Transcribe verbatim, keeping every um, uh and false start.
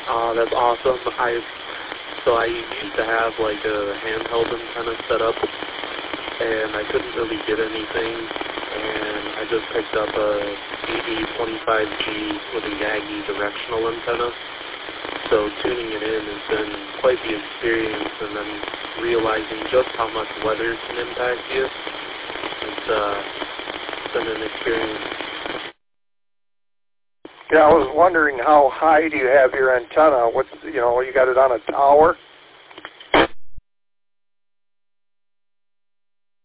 Uh, that's awesome. I so I used to have like a handheld antenna set up, and I couldn't really get anything, and I just picked up a E D twenty-five G with a Yagi directional antenna. So tuning it in has been quite the experience, and then realizing just how much weather can impact you. It's uh, been an experience. Yeah, I was wondering how high do you have your antenna? What's, you know, you got it on a tower?